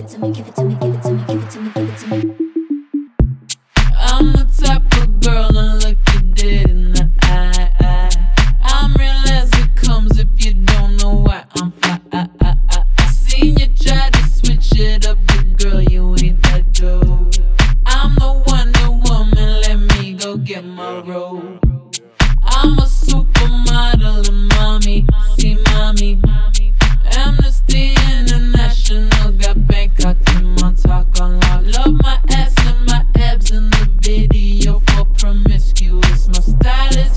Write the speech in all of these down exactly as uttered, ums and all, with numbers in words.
to me, give it to me, give it to me, give it to me, give it to me. I'm the type of girl to look you dead in the eye, eye. I'm real as it comes if you don't know why I'm fly. I, I, I, I seen you try to switch it up, but girl, you ain't that dope. I'm the Wonder Woman, let me go get my robe. I'm a supermodel and mommy, see mommy. Amnesty International got Bangkok in my talk on lock. Love my ass and my abs in the video for promiscuous. My style is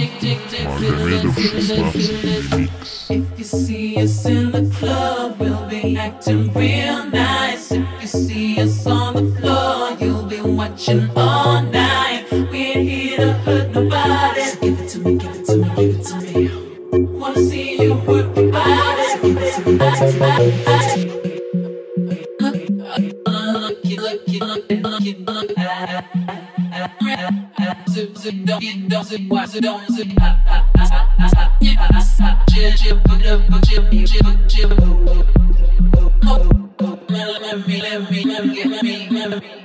ridiculous. If you see us in the club, we'll be acting real nice. If you see us on the floor, you'll be watching all night. We ain't here to hurt nobody. So give it to me, give it to me, give it to me. Wanna see you work your body. So give it to me, give it to me, give it to me. Lucky, lucky, lucky, lucky, lucky. Zip, zip, don't get, don't zip, why zip, don't zip. Chill, chill, put up, chill, chill, chill. Let me, let me, let me, let me, let me.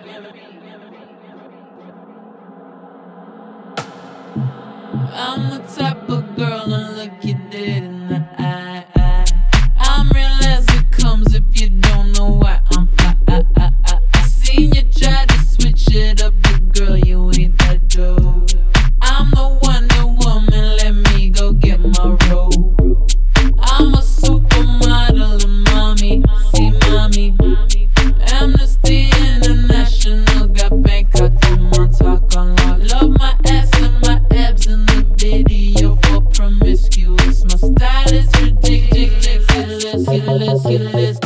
I'm the type of girl to look you dead in the eye, eye. I'm real as it comes if you don't know why I'm fly. I, I, I, I seen you try to switch it up, but girl, you ain't that dope. I'm the Wonder Woman, let me go get my robe. I'm a supermodel and mommy, see mommy. Amnesty International got Bangkok in my talk on lock. Love my ass and my abs in the video for promiscuous. My style is ridiculous, ridiculous, ridiculous.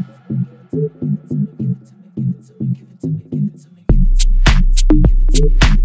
Give it to me, give it to me, give it to me, give it to me, give it to me, give it to me, give it to me.